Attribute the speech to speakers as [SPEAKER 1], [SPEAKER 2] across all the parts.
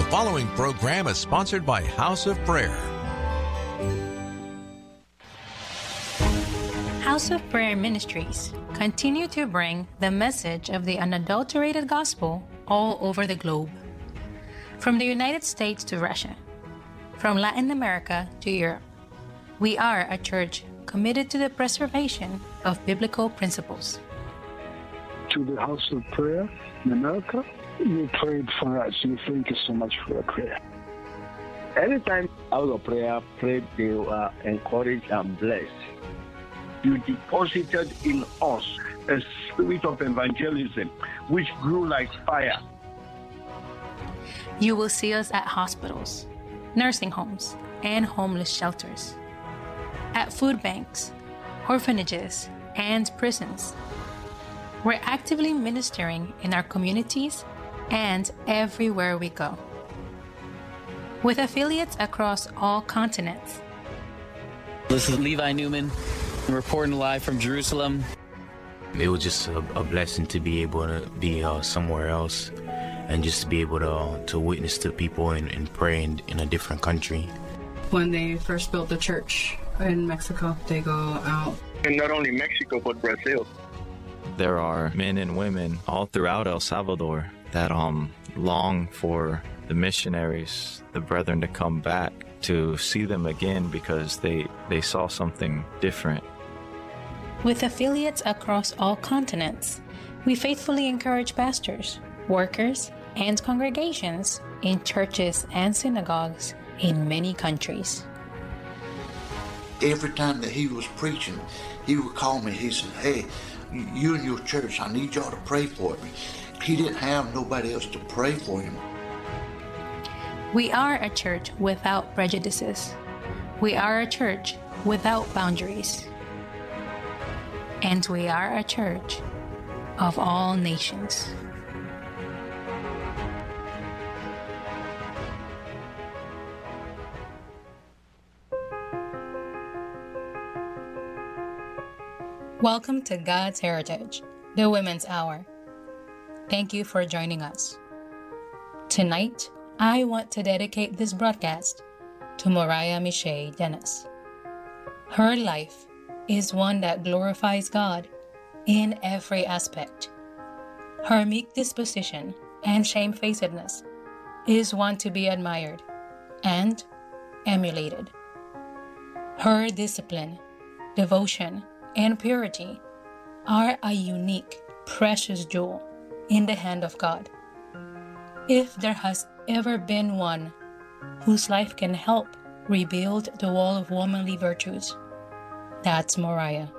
[SPEAKER 1] following program is sponsored by House of Prayer.
[SPEAKER 2] House of Prayer Ministries continue to bring the message of the unadulterated gospel all over the globe. From the United States to Russia, from Latin America to Europe, we are a church committed to the preservation of biblical principles.
[SPEAKER 3] To the House of Prayer in America, you prayed for us. We thank you so much for your prayer.
[SPEAKER 4] Anytime House of Prayer prayed, they were encouraged and blessed. You deposited in us a spirit of evangelism which grew like fire.
[SPEAKER 2] You will see us at hospitals, nursing homes, and homeless shelters, at food banks, orphanages, and prisons. We're actively ministering in our communities and everywhere we go. With affiliates across all continents.
[SPEAKER 5] This is Levi Newman, reporting live from Jerusalem.
[SPEAKER 6] It was just a blessing to be able to be somewhere else and just to be able to witness to people and pray in a different country.
[SPEAKER 7] When they first built the church in Mexico, they go out.
[SPEAKER 4] And not only Mexico, but Brazil.
[SPEAKER 8] There are men and women all throughout El Salvador that long for the missionaries, the brethren, to come back, to see them again because they saw something different.
[SPEAKER 2] With affiliates across all continents, we faithfully encourage pastors, workers, and congregations in churches and synagogues in many countries.
[SPEAKER 9] Every time that he was preaching, he would call me. He said, "Hey, you and your church, I need y'all to pray for me." He didn't have nobody else to pray for him.
[SPEAKER 2] We are a church without prejudices. We are a church without boundaries. And we are a church of all nations. Welcome to God's Heritage, the Women's Hour. Thank you for joining us. Tonight, I want to dedicate this broadcast to Moriah Michelle Dennis. Her life is one that glorifies God in every aspect. Her meek disposition and shamefacedness is one to be admired and emulated. Her discipline, devotion, and purity are a unique, precious jewel in the hand of God. If there has ever been one whose life can help rebuild the wall of womanly virtues, that's Moriah.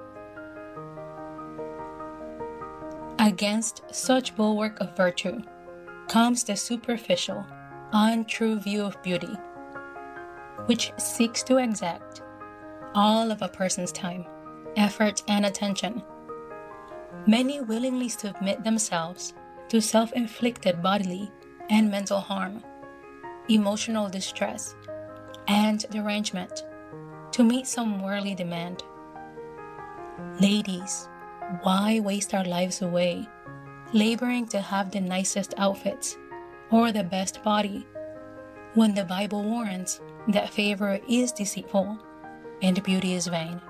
[SPEAKER 2] Against such bulwark of virtue comes the superficial, untrue view of beauty, which seeks to exact all of a person's time, effort, and attention. Many willingly submit themselves to self-inflicted bodily and mental harm, emotional distress, and derangement to meet some worldly demand. Ladies, why waste our lives away, laboring to have the nicest outfits or the best body, when the Bible warns that favor is deceitful and beauty is vain?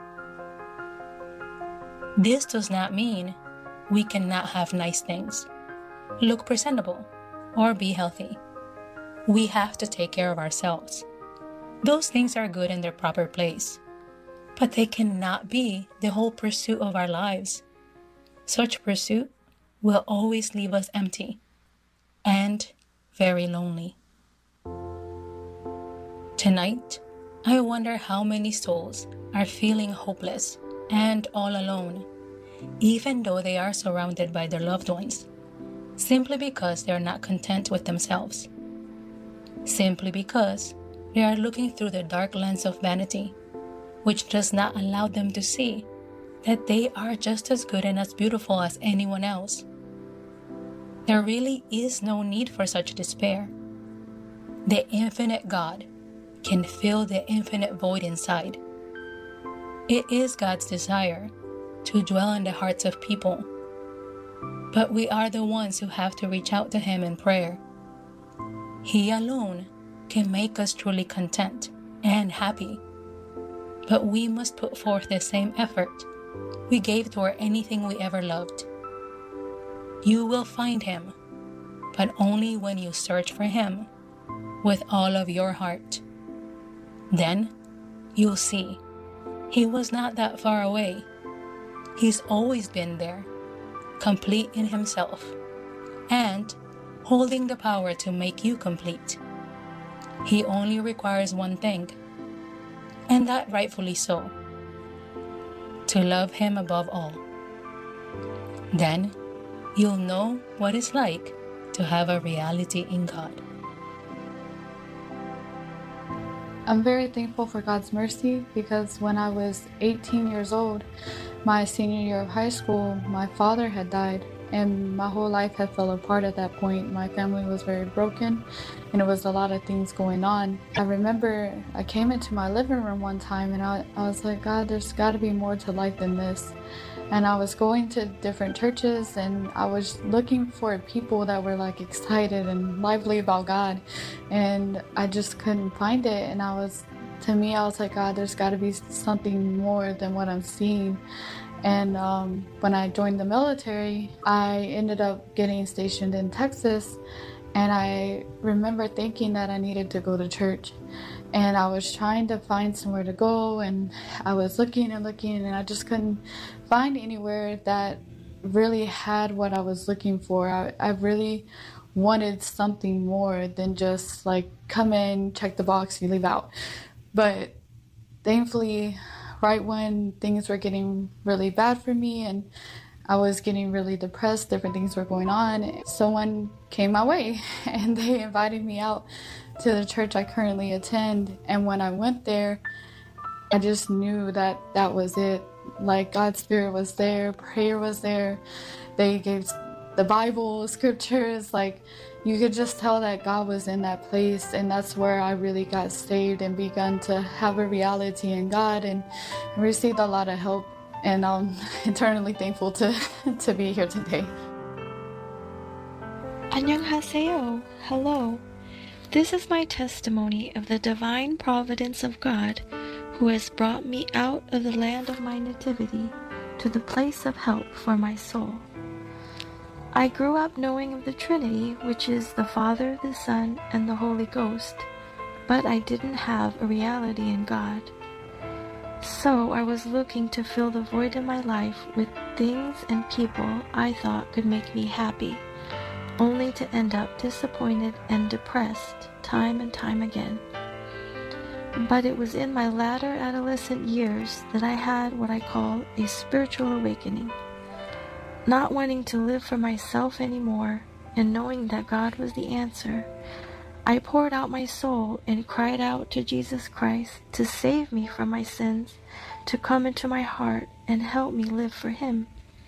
[SPEAKER 2] This does not mean we cannot have nice things, look presentable, or be healthy. We have to take care of ourselves. Those things are good in their proper place, but they cannot be the whole pursuit of our lives. Such pursuit will always leave us empty and very lonely. Tonight, I wonder how many souls are feeling hopeless and all alone, even though they are surrounded by their loved ones, simply because they are not content with themselves, simply because they are looking through the dark lens of vanity, which does not allow them to see that they are just as good and as beautiful as anyone else. There really is no need for such despair. The infinite God can fill the infinite void inside. It is God's desire to dwell in the hearts of people, but we are the ones who have to reach out to Him in prayer. He alone can make us truly content and happy. But we must put forth the same effort we gave toward anything we ever loved. You will find Him, but only when you search for Him with all of your heart. Then you'll see He was not that far away. He's always been there, complete in Himself, and holding the power to make you complete. He only requires one thing, and that rightfully so: to love Him above all. Then you'll know what it's like to have a reality in God.
[SPEAKER 10] I'm very thankful for God's mercy because when I was 18 years old, my senior year of high school, my father had died and my whole life had fell apart at that point. My family was very broken and it was a lot of things going on. I remember I came into my living room one time and I was like, God, there's got to be more to life than this. And I was going to different churches and I was looking for people that were like excited and lively about God. And I just couldn't find it. And I was like, God, there's got to be something more than what I'm seeing. And when I joined the military, I ended up getting stationed in Texas. And I remember thinking that I needed to go to church. And I was trying to find somewhere to go, and I was looking and I just couldn't find anywhere that really had what I was looking for. I really wanted something more than just like come in, check the box, you leave out. But thankfully, right when things were getting really bad for me and I was getting really depressed, different things were going on, someone came my way and they invited me out to the church I currently attend. And when I went there, I just knew that that was it. Like God's Spirit was there, prayer was there. They gave the Bible, scriptures, like you could just tell that God was in that place. And that's where I really got saved and begun to have a reality in God and received a lot of help. And I'm eternally thankful to be here today.
[SPEAKER 11] 안녕하세요. Hello. This is my testimony of the divine providence of God, who has brought me out of the land of my nativity to the place of help for my soul. I grew up knowing of the Trinity, which is the Father, the Son, and the Holy Ghost, but I didn't have a reality in God. So I was looking to fill the void in my life with things and people I thought could make me happy, only to end up disappointed and depressed time and time again. But it was in my latter adolescent years that I had what I call a spiritual awakening. Not wanting to live for myself anymore and knowing that God was the answer, I poured out my soul and cried out to Jesus Christ to save me from my sins, to come into my heart and help me live for Him.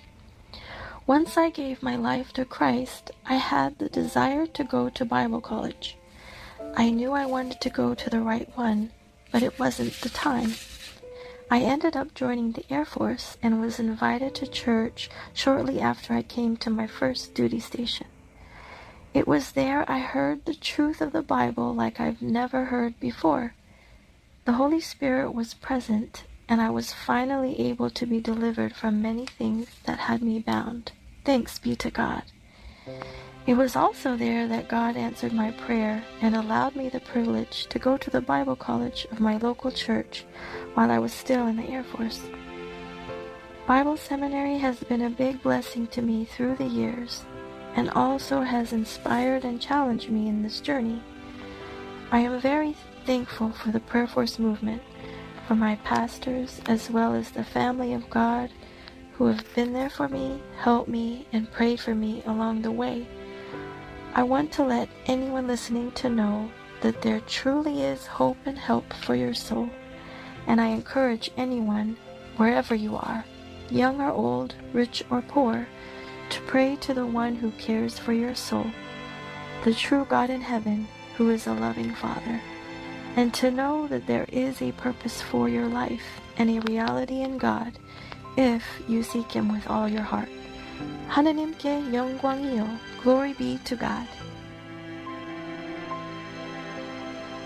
[SPEAKER 11] Once I gave my life to Christ, I had the desire to go to Bible college. I knew I wanted to go to the right one, but it wasn't the time. I ended up joining the Air Force and was invited to church shortly after I came to my first duty station. It was there I heard the truth of the Bible like I've never heard before. The Holy Spirit was present, and I was finally able to be delivered from many things that had me bound. Thanks be to God. It was also there that God answered my prayer and allowed me the privilege to go to the Bible college of my local church while I was still in the Air Force. Bible seminary has been a big blessing to me through the years, and also has inspired and challenged me in this journey. I am very thankful for the Prayer Force movement, for my pastors, as well as the family of God who have been there for me, helped me, and prayed for me along the way. I want to let anyone listening to know that there truly is hope and help for your soul, and I encourage anyone, wherever you are, young or old, rich or poor, to pray to the one who cares for your soul, the true God in heaven, who is a loving Father, and to know that there is a purpose for your life and a reality in God if you seek Him with all your heart. 하느님께 영광이요, glory be to God.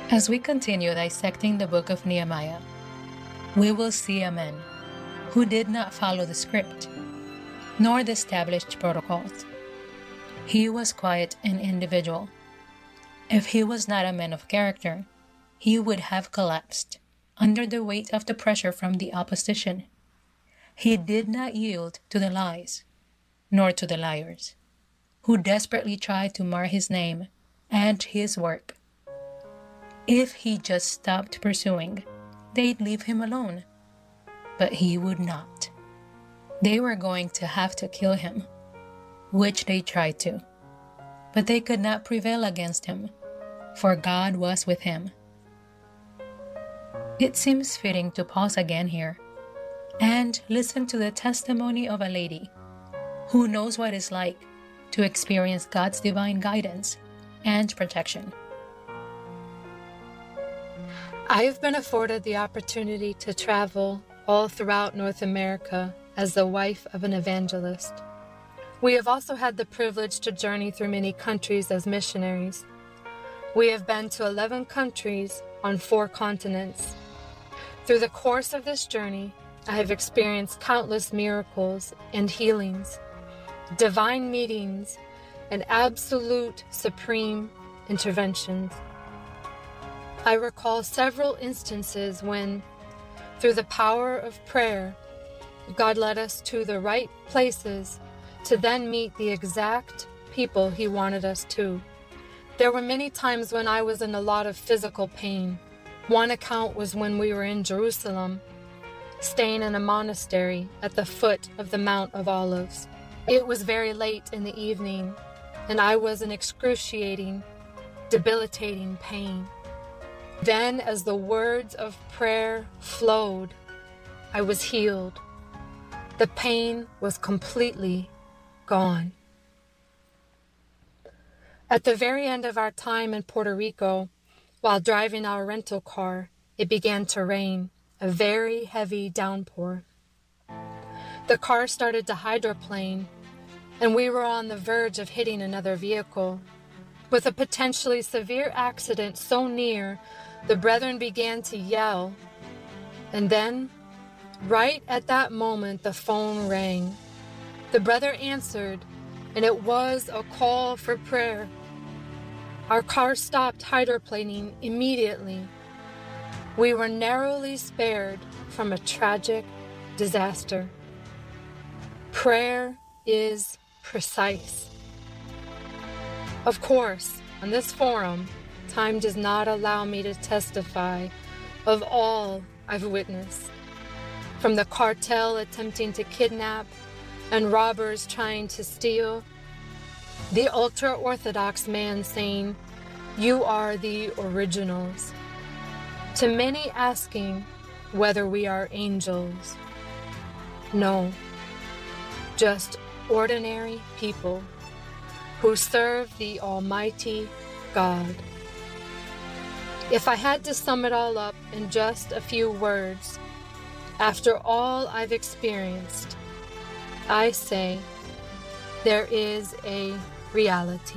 [SPEAKER 2] As we continue dissecting the book of Nehemiah, we will see a man who did not follow the script, nor the established protocols. He was quite an individual. If he was not a man of character, he would have collapsed under the weight of the pressure from the opposition. He did not yield to the lies, nor to the liars, who desperately tried to mar his name and his work. If he just stopped pursuing, they'd leave him alone. But he would not. They were going to have to kill him, which they tried to. But they could not prevail against him, for God was with him. It seems fitting to pause again here and listen to the testimony of a lady who knows what it's like to experience God's divine guidance and protection.
[SPEAKER 12] I have been afforded the opportunity to travel all throughout North America as the wife of an evangelist. We have also had the privilege to journey through many countries as missionaries. We have been to 11 countries on 4 continents. Through the course of this journey, I have experienced countless miracles and healings, divine meetings, and absolute supreme interventions. I recall several instances when, through the power of prayer, God led us to the right places to then meet the exact people He wanted us to. There were many times when I was in a lot of physical pain. One account was when we were in Jerusalem, staying in a monastery at the foot of the Mount of Olives. It was very late in the evening, and I was in excruciating, debilitating pain. Then, as the words of prayer flowed, I was healed. The pain was completely gone. At the very end of our time in Puerto Rico, while driving our rental car, it began to rain, a very heavy downpour. The car started to hydroplane, and we were on the verge of hitting another vehicle. With a potentially severe accident so near, the brethren began to yell, and then, right at that moment, the phone rang. The brother answered, and it was a call for prayer. Our car stopped hydroplaning immediately. We were narrowly spared from a tragic disaster. Prayer is precise. Of course, on this forum, time does not allow me to testify of all I've witnessed, from the cartel attempting to kidnap and robbers trying to steal, the ultra-Orthodox man saying, "You are the originals," to many asking whether we are angels. No, just ordinary people who serve the Almighty God. If I had to sum it all up in just a few words, after all I've experienced, I say there is a reality.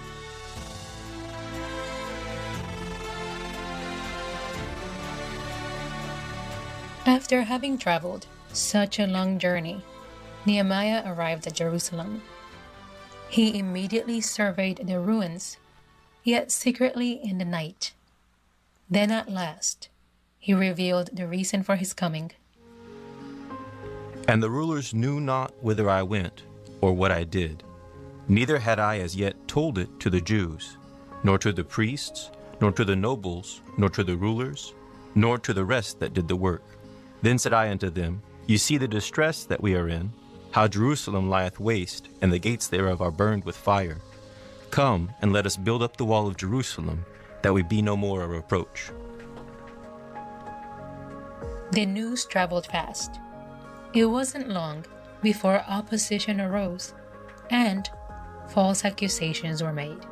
[SPEAKER 2] After having traveled such a long journey, Nehemiah arrived at Jerusalem. He immediately surveyed the ruins, yet secretly in the night. Then at last, he revealed the reason for his coming.
[SPEAKER 13] And the rulers knew not whither I went, or what I did. Neither had I as yet told it to the Jews, nor to the priests, nor to the nobles, nor to the rulers, nor to the rest that did the work. Then said I unto them, Ye see the distress that we are in, how Jerusalem lieth waste, and the gates thereof are burned with fire. Come, and let us build up the wall of Jerusalem, that we be no more a reproach.
[SPEAKER 2] The news traveled fast. It wasn't long before opposition arose, and false accusations were made.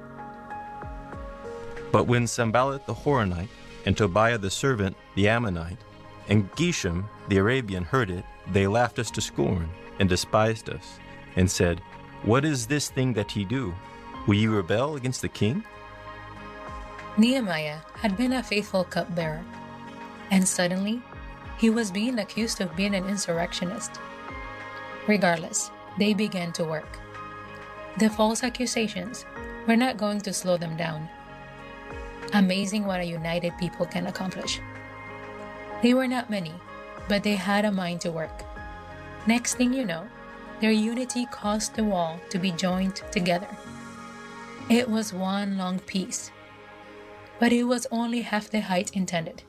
[SPEAKER 13] But when Sanballat the Horonite, and Tobiah the servant the Ammonite, and Geshem the Arabian heard it, they laughed us to scorn, and despised us, and said, What is this thing that ye do? Will ye rebel against the king?
[SPEAKER 2] Nehemiah had been a faithful cupbearer, and suddenly he was being accused of being an insurrectionist. Regardless, they began to work. The false accusations were not going to slow them down. Amazing what a united people can accomplish. They were not many, but they had a mind to work. Next thing you know, their unity caused the wall to be joined together. It was one long piece, but it was only half the height intended.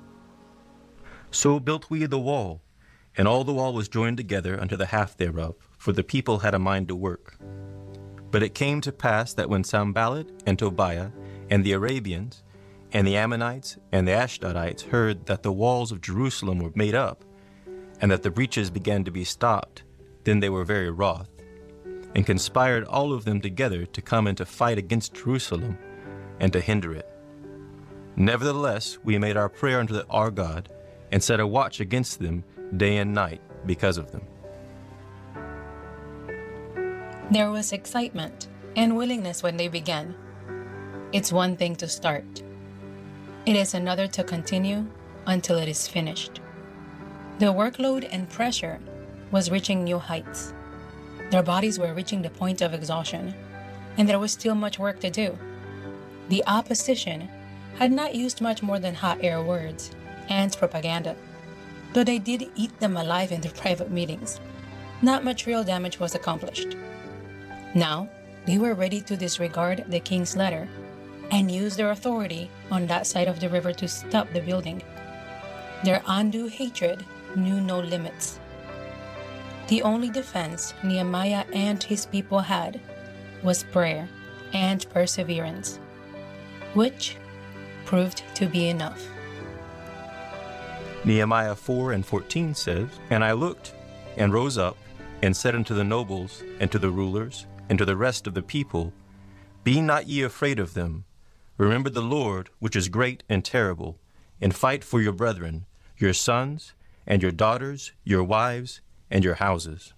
[SPEAKER 13] So built we the wall, and all the wall was joined together unto the half thereof, for the people had a mind to work. But it came to pass that when Sanballat and Tobiah and the Arabians and the Ammonites and the Ashdodites heard that the walls of Jerusalem were made up, and that the breaches began to be stopped, then they were very wroth, and conspired all of them together to come and to fight against Jerusalem, and to hinder it. Nevertheless, we made our prayer unto our God, and set a watch against them day and night because of them.
[SPEAKER 2] There was excitement and willingness when they began. It's one thing to start. It is another to continue until it is finished. The workload and pressure was reaching new heights. Their bodies were reaching the point of exhaustion, and there was still much work to do. The opposition had not used much more than hot air words and propaganda, though they did eat them alive in their private meetings. Not much real damage was accomplished. Now, they were ready to disregard the king's letter and use their authority on that side of the river to stop the building. Their undue hatred knew no limits. The only defense Nehemiah and his people had was prayer and perseverance, which proved to be enough.
[SPEAKER 13] Nehemiah 4:14 says, And I looked, and rose up, and said unto the nobles, and to the rulers, and to the rest of the people, Be not ye afraid of them. Remember the Lord, which is great and terrible, and fight for your brethren, your sons, and your daughters, your wives, and your houses.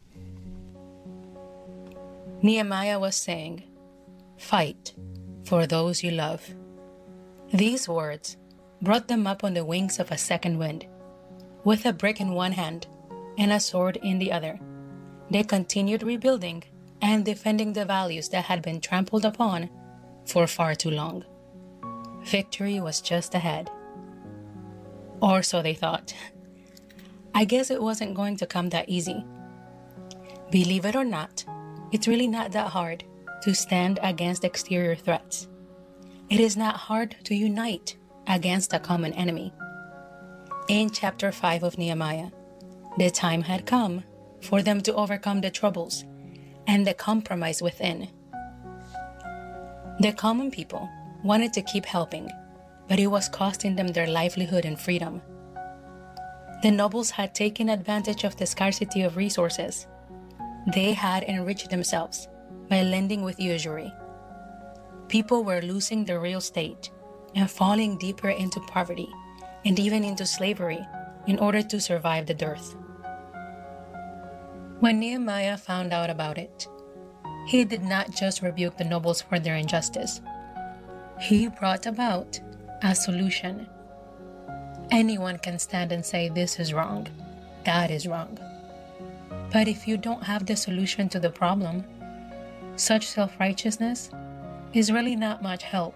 [SPEAKER 2] Nehemiah was saying, Fight for those you love. These words brought them up on the wings of a second wind. With a brick in one hand and a sword in the other, they continued rebuilding and defending the values that had been trampled upon for far too long. Victory was just ahead. Or so they thought. I guess it wasn't going to come that easy. Believe it or not, it's really not that hard to stand against exterior threats. It is not hard to unite against a common enemy. In chapter 5 of Nehemiah, the time had come for them to overcome the troubles and the compromise within. The common people wanted to keep helping, but it was costing them their livelihood and freedom. The nobles had taken advantage of the scarcity of resources. They had enriched themselves by lending with usury. People were losing their real estate and falling deeper into poverty and even into slavery in order to survive the dearth. When Nehemiah found out about it, he did not just rebuke the nobles for their injustice. He brought about a solution. Anyone can stand and say this is wrong, that is wrong. But if you don't have the solution to the problem, such self-righteousness is really not much help.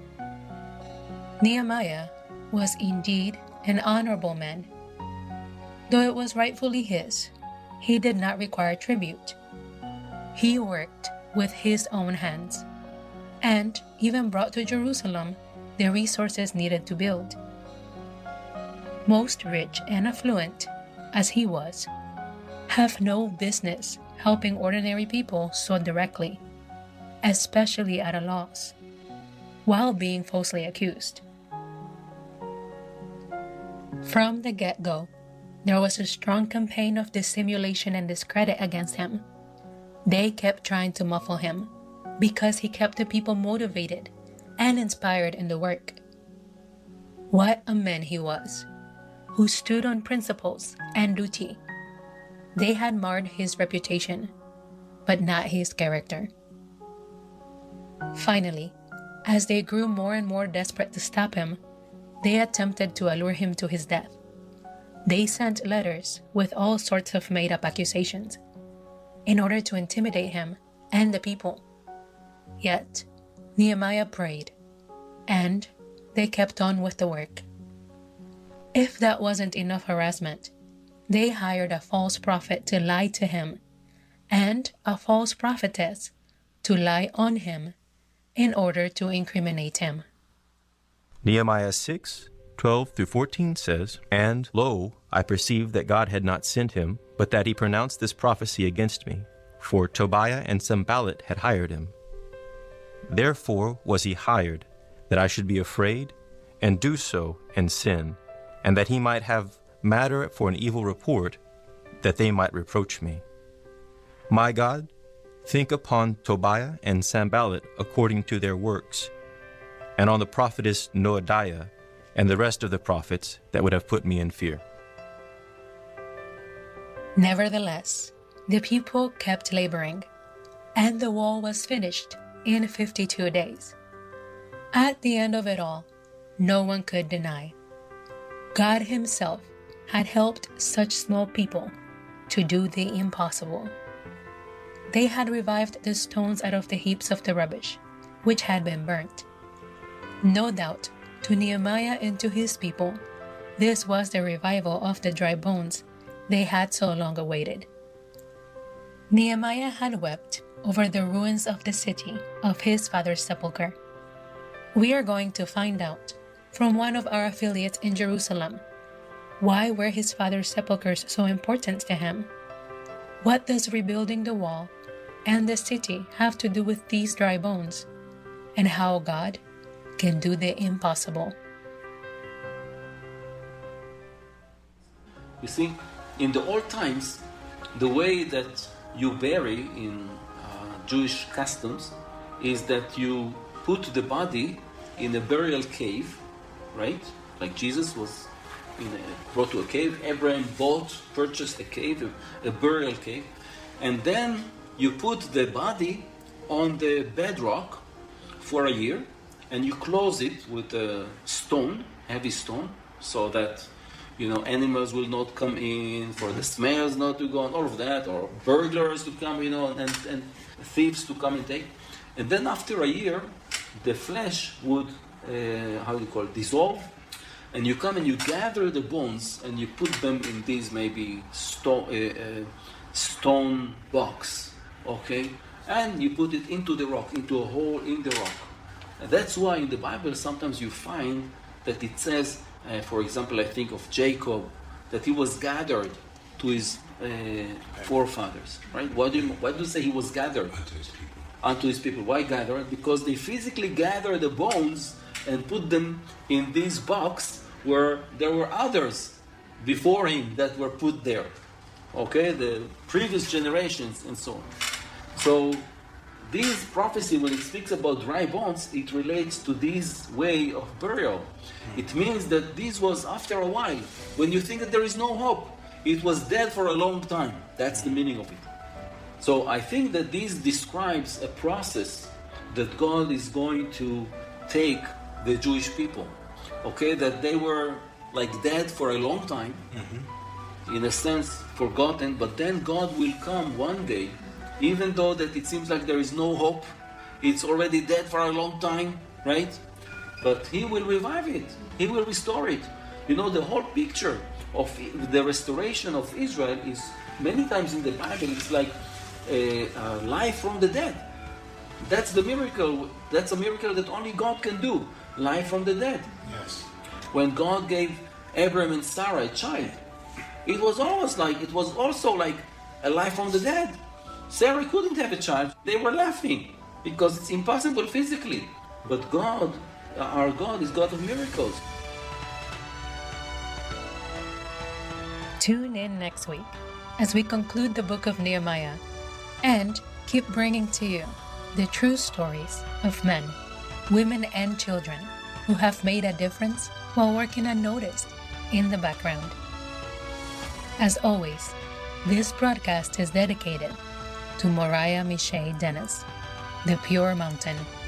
[SPEAKER 2] Nehemiah was indeed an honorable man. Though it was rightfully his, he did not require tribute. He worked with his own hands and even brought to Jerusalem the resources needed to build. Most rich and affluent, as he was, have no business helping ordinary people so directly, especially at a loss, while being falsely accused. From the get-go, there was a strong campaign of dissimulation and discredit against him. They kept trying to muffle him because he kept the people motivated and inspired in the work. What a man he was, who stood on principles and duty. They had marred his reputation, but not his character. Finally, As they grew more and more desperate to stop him, they attempted to allure him to his death. They sent letters with all sorts of made-up accusations in order to intimidate him and the people. Yet, Nehemiah prayed, and they kept on with the work. If that wasn't enough harassment, they hired a false prophet to lie to him and a false prophetess to lie on him in order to incriminate him.
[SPEAKER 13] Nehemiah 6:12-14 says, "And lo, I perceived that God had not sent him, but that he pronounced this prophecy against me, for Tobiah and Sanballat had hired him. Therefore was he hired, that I should be afraid, and do so and sin, and that he might have matter for an evil report, that they might reproach me. My God, think upon Tobiah and Sanballat according to their works, and on the prophetess Noadiah and the rest of the prophets that would have put me in fear."
[SPEAKER 2] Nevertheless, the people kept laboring, and the wall was finished in 52 days. At the end of it all, no one could deny God himself had helped such small people to do the impossible. They had revived the stones out of the heaps of the rubbish, which had been burnt. No doubt, to Nehemiah and to his people, this was the revival of the dry bones they had so long awaited. Nehemiah had wept over the ruins of the city of his father's sepulchre. We are going to find out from one of our affiliates in Jerusalem why were his father's sepulchres so important to him? What does rebuilding the wall and the city have to do with these dry bones? And how God can do the impossible?
[SPEAKER 14] You see, in the old times, the way that you bury in Jewish customs is that you put the body in a burial cave, right? Like Jesus was brought to a cave. Abraham purchased a cave, a burial cave, and then you put the body on the bedrock for a year, and you close it with a stone, heavy stone, so that animals will not come in, for the smells not to go on, all of that, or burglars to come, and thieves to come and take. And then after a year, the flesh would, dissolve, and you come and you gather the bones and you put them in these maybe stone box, okay? And you put it into the rock, into a hole in the rock. And that's why in the Bible sometimes you find that it says, for example, I think of Jacob, that he was gathered to his forefathers, right? Why do you say he was gathered? Unto his people. Why gathered? Because they physically gathered the bones and put them in this box where there were others before him that were put there. Okay? The previous generations and so on. So this prophecy, when it speaks about dry bones, it relates to this way of burial. It means that this was after a while. When you think that there is no hope, it was dead for a long time. That's the meaning of it. So I think that this describes a process that God is going to take the Jewish people. Okay, that they were like dead for a long time, in a sense forgotten, but then God will come one day, even though that it seems like there is no hope, it's already dead for a long time, right? But He will revive it, He will restore it. The whole picture of the restoration of Israel is many times in the Bible, it's like a life from the dead. That's the miracle. That's a miracle that only God can do. Life from the dead.
[SPEAKER 9] Yes.
[SPEAKER 14] When God gave Abraham and Sarah a child, it was also like a life from the dead. Sarah couldn't have a child. They were laughing because it's impossible physically. But God, our God, is God of miracles.
[SPEAKER 2] Tune in next week as we conclude the book of Nehemiah and keep bringing to you the true stories of men, women, and children who have made a difference while working unnoticed in the background. As always, this broadcast is dedicated to Moriah Miche Dennis, the Pure Mountain